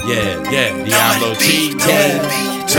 Diablo T, 2.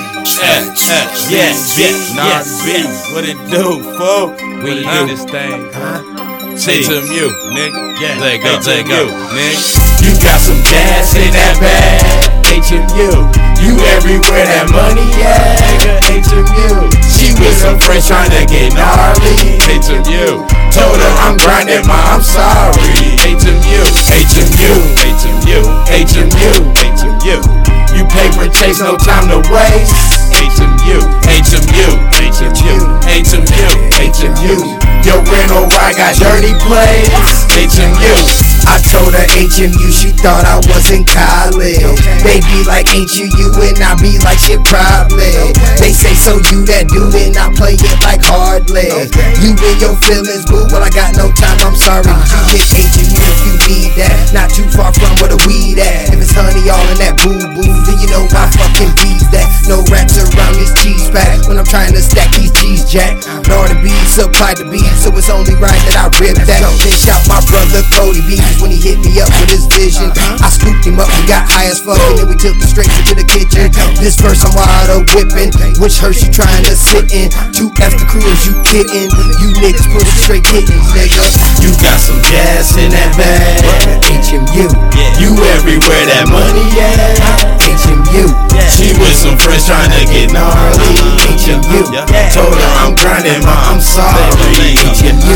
Nah, bitch, what it do, fool? We in this thing. H.M.U, nigga. Let go, nigga. You got some gas in that bag, H.M.U. You everywhere that money at, nigga, H.M.U. She with some friends tryna get gnarly, H.M.U. Told her I'm grinding, ma, I'm sorry, H.M.U. H.M.U. H.M.U. H.M.U. H.M.U. You paper chase, no time to waste, H.M.U. H.M.U. H.M.U. H.M.U. H.M.U. Your rental ride got dirty plays, H.M.U. I told her H.M.U. She thought I was in college. They be like, ain't you and I be like, shit, probably. They say, so you that dude and I play it like hardly. You in your feelings, boo, well I got no time, I'm sorry. You hit H.M.U. if you need that. Not too far from where the weed at. If it's honey all in that boo-boo, then you know I fucking bees that. No rats around this cheese pack when I'm trying to stack these cheese jack. Nor the bees supply the bees, so it's only right that I rip that. Then shout my brother Cody Bees when he hit me up with his vision. I scooped him up and got high as fuck, and then we took it straight into the kitchen. This verse I'm wild whipping, which hearse you trying to sit in? 2F the crew, is you kidding? You niggas put it straight kittens, nigga. You got some gas in that bag, H.M.U. You everywhere that money at, H.M.U. She with some friends trying to get gnarly, H.M.U. Told her I'm grinding, ma, I'm sorry, H.M.U.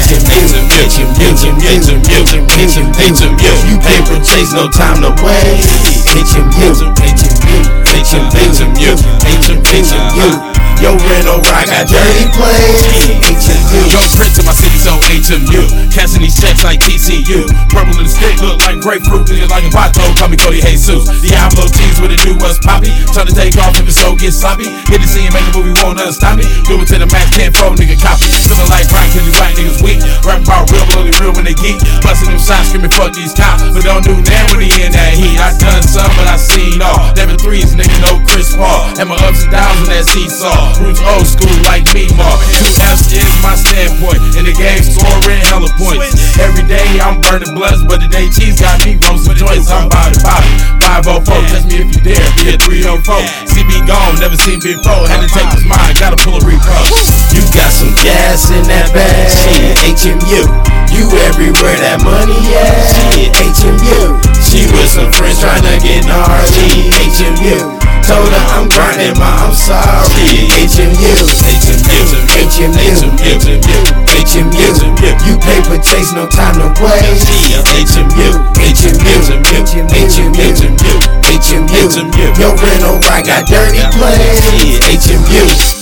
H.M.U. You paper chase, no time to waste, H.M.U. Your rental ride got dirty plays, H.M.U. Go print to my city, so H.M.U. Cashing these checks like TCU. Purple in the stick, look like grapefruit. Nigga like a vato, call me Cody Jesus. Diablo T's with a do what's poppy. Try to take off if the show gets sloppy. Hit the scene, make a movie, won't nothing stop me. Do it to the max, 10-4, nigga copy. Feeling like rock, cause these white niggas weak. Rap about real, but only real when they geek. Bustin' them shots, screaming fuck these cops. But don't do that when he in that heat. I done some, but I seen all. Never threes, nigga, no Chris Paul. Had my ups and downs on that seesaw. Roots old school like me, Mar. 2F's is my standpoint. In the game, scoring hella points. Every day I'm burning bloods, but today cheese got me roasting joints. I'm about it. 504, test me if you dare. Be a 304. CB gone, never seen before. Had to take this mine, gotta pull a repro. You got some gas in that bag, H.M.U. You everywhere that money at, H.M.U. She with some friends trying to get gnarly, H.M.U. Told her I'm grinding, ma, I'm sorry, H.M.U. You paper chase, no time to waste, H.M.U. Your rental ride got dirty plays, H.M.U.